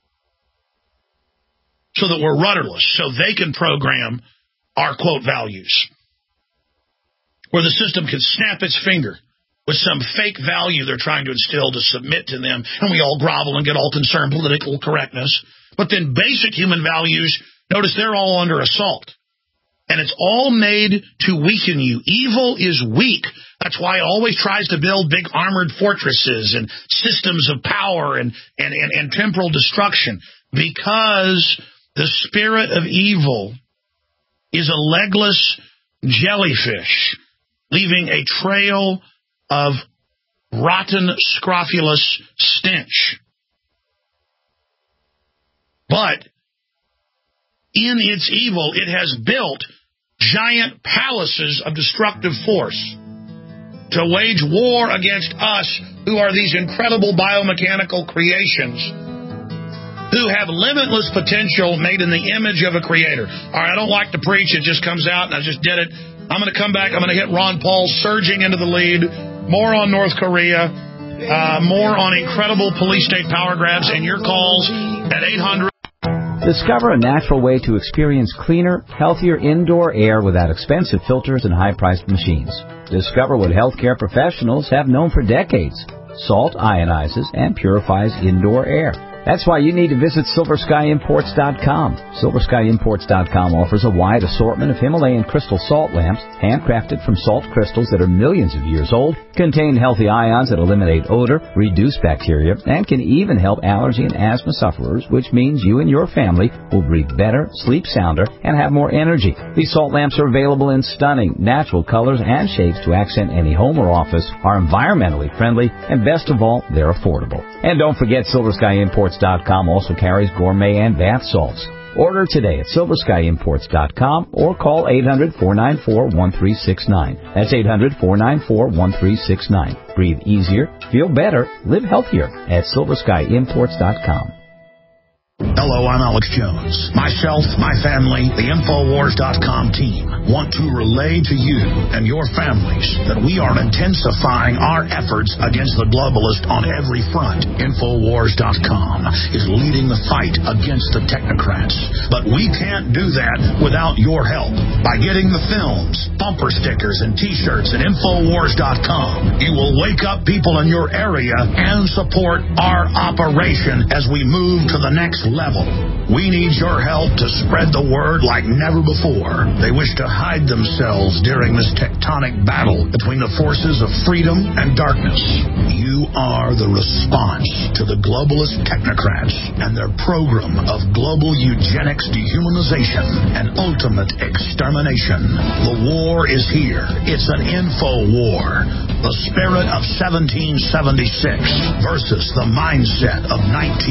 so that we're rudderless, so they can program our, quote, values. Where the system can snap its finger with some fake value they're trying to instill to submit to them, and we all grovel and get all concerned political correctness. But then basic human values Notice they're all under assault. And it's all made to weaken you. Evil is weak. That's why it always tries to build big armored fortresses and systems of power and temporal destruction. Because the spirit of evil is a legless jellyfish, leaving a trail of rotten, scrofulous stench. But in its evil, it has built giant palaces of destructive force to wage war against us, who are these incredible biomechanical creations, who have limitless potential made in the image of a creator. All right, I don't like to preach. It just comes out, and I just did it. I'm going to come back. I'm going to hit Ron Paul surging into the lead. More on North Korea. More on incredible police state power grabs, and your calls at 800. Discover a natural way to experience cleaner, healthier indoor air without expensive filters and high-priced machines. Discover what healthcare professionals have known for decades. Salt ionizes and purifies indoor air. That's why you need to visit SilverSkyImports.com. SilverSkyImports.com offers a wide assortment of Himalayan crystal salt lamps, handcrafted from salt crystals that are millions of years old, contain healthy ions that eliminate odor, reduce bacteria, and can even help allergy and asthma sufferers, which means you and your family will breathe better, sleep sounder, and have more energy. These salt lamps are available in stunning, natural colors and shapes to accent any home or office, are environmentally friendly, and best of all, they're affordable. And don't forget, SilverSkyImports.com also carries gourmet and bath salts. Order today at SilverSkyImports.com or call 800-494-1369. That's 800-494-1369. Breathe easier, feel better, live healthier at SilverSkyImports.com. Hello, I'm Alex Jones. Myself, my family, the Infowars.com team want to relay to you and your families that we are intensifying our efforts against the globalist on every front. Infowars.com is leading the fight against the technocrats. But we can't do that without your help. By getting the films, bumper stickers, and T-shirts at Infowars.com, you will wake up people in your area and support our operation as we move to the next level. We need your help to spread the word like never before. They wish to hide themselves during this tectonic battle between the forces of freedom and darkness. You are the response to the globalist technocrats and their program of global eugenics, dehumanization, and ultimate extermination. The war is here. It's an info war. The spirit of 1776 versus the mindset of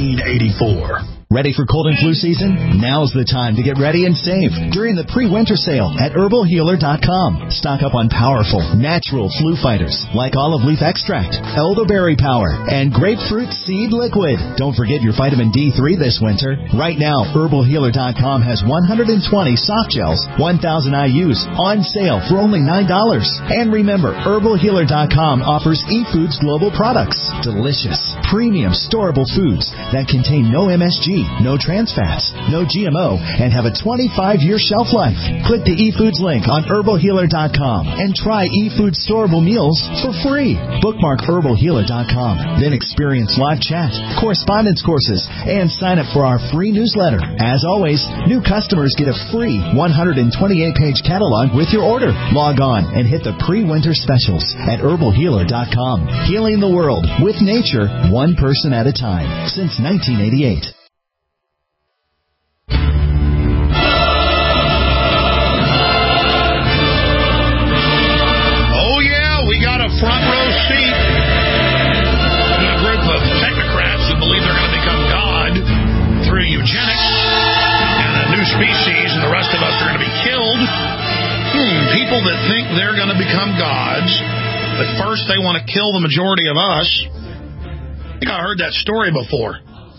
1984. Ready for cold and flu season? Now's the time to get ready and save during the pre-winter sale at herbalhealer.com. Stock up on powerful, natural flu fighters like olive leaf extract, elderberry power, and grapefruit seed liquid. Don't forget your vitamin D3 this winter. Right now, herbalhealer.com has 120 soft gels, 1,000 IUs on sale for only $9. And remember, herbalhealer.com offers eFoods Global products. Delicious, premium, storable foods that contain no MSG, no trans fats, no GMO, and have a 25-year shelf life. Click the eFoods link on herbalhealer.com and try eFoods storable meals for free. Bookmark herbalhealer.com. Then experience live chat, correspondence courses, and sign up for our free newsletter. As always, new customers get a free 128-page catalog with your order. Log on and hit the pre-winter specials at herbalhealer.com. Healing the world with nature, one person at a time, since 1988. Front row seat to a group of technocrats who believe they're going to become God through eugenics and a new species, and the rest of us are going to be killed. People that think they're going to become gods, but first they want to kill the majority of us. I think I heard that story before.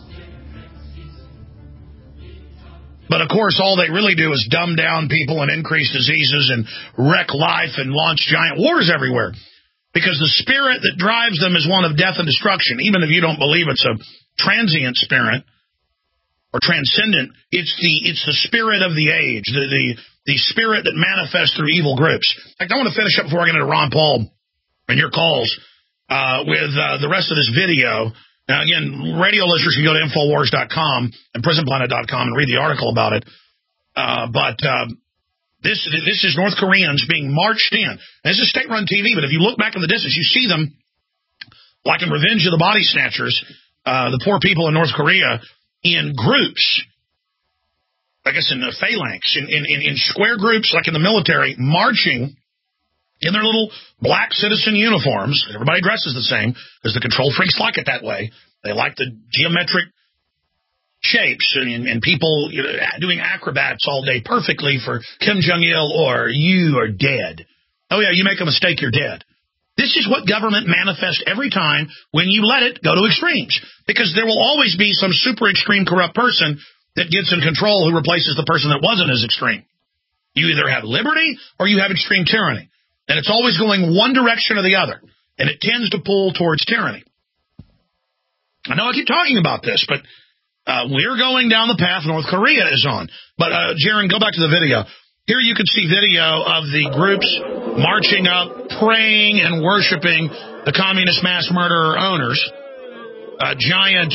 But, of course, all they really do is dumb down people and increase diseases and wreck life and launch giant wars everywhere. Because the spirit that drives them is one of death and destruction. Even if you don't believe it's a transient spirit or transcendent, it's the spirit of the age, the spirit that manifests through evil groups. In fact, I want to finish up before I get into Ron Paul and your calls with the rest of this video. Now, again, radio listeners can go to Infowars.com and PrisonPlanet.com and read the article about it. But this is North Koreans being marched in. And this is state-run TV, but if you look back in the distance, you see them, like in Revenge of the Body Snatchers, the poor people in North Korea, in groups, I guess in the phalanx, in square groups, like in the military, marching in their little black citizen uniforms. Everybody dresses the same, because the control freaks like it that way. They like the geometric shapes and people doing acrobats all day perfectly for Kim Jong-il, or you are dead. Oh, yeah, you make a mistake, you're dead. This is what government manifests every time when you let it go to extremes, because there will always be some super extreme corrupt person that gets in control who replaces the person that wasn't as extreme. You either have liberty or you have extreme tyranny, and it's always going one direction or the other, and it tends to pull towards tyranny. I know I keep talking about this, but we're going down the path North Korea is on. But, Jaron, go back to the video. Here you can see video of the groups marching up, praying and worshiping the communist mass murderer owners. Giant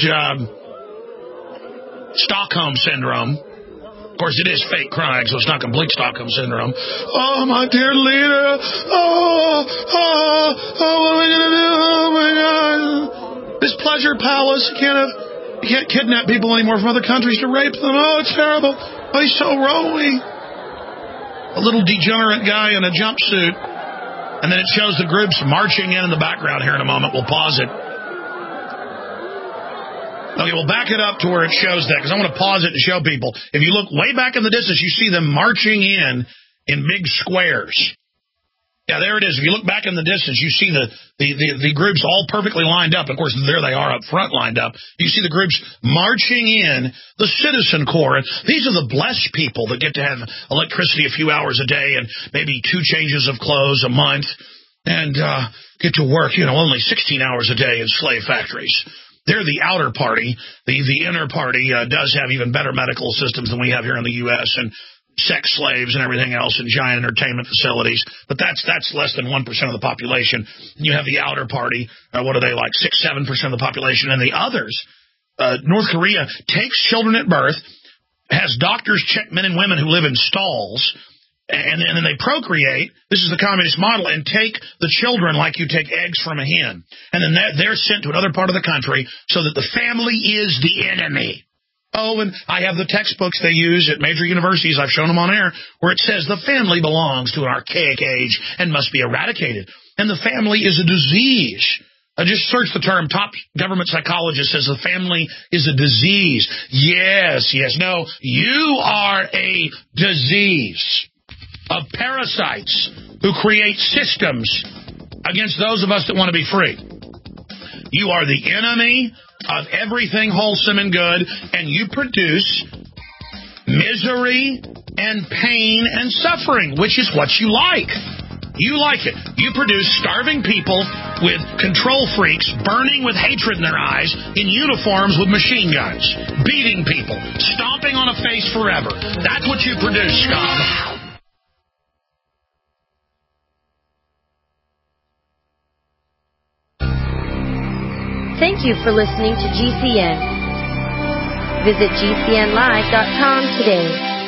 Stockholm Syndrome. Of course, it is fake crying, so it's not complete Stockholm Syndrome. Oh, my dear leader. Oh, what are we going to do? Oh, my God. This pleasure palace, you can't kidnap people anymore from other countries to rape them. Oh, it's terrible. Oh, he's so rolly. A little degenerate guy in a jumpsuit. And then it shows the groups marching in the background here in a moment. We'll pause it. Okay, we'll back it up to where it shows that, because I want to pause it to show people. If you look way back in the distance, you see them marching in big squares. Yeah, there it is. If you look back in the distance, you see the groups all perfectly lined up. Of course, there they are up front lined up. You see the groups marching in, the Citizen Corps. And these are the blessed people that get to have electricity a few hours a day and maybe 2 changes of clothes a month and get to work, only 16 hours a day in slave factories. They're the outer party. The inner party does have even better medical systems than we have here in the U.S., and sex slaves and everything else in giant entertainment facilities. But that's less than 1% of the population. And you have the outer party. What are they, like 6-7% of the population? And the others, North Korea takes children at birth, has doctors check men and women who live in stalls, and then they procreate. This is the communist model, and take the children like you take eggs from a hen. And then they're sent to another part of the country so that the family is the enemy. Oh, and I have the textbooks they use at major universities, I've shown them on air, where it says the family belongs to an archaic age and must be eradicated. And the family is a disease. I just searched the term. Top government psychologist says the family is a disease. Yes. No, you are a disease of parasites who create systems against those of us that want to be free. You are the enemy of everything wholesome and good, and you produce misery and pain and suffering, which is what you like. You like it. You produce starving people with control freaks burning with hatred in their eyes in uniforms with machine guns, beating people, stomping on a face forever. That's what you produce, scum. Thank you for listening to GCN. Visit GCNlive.com today.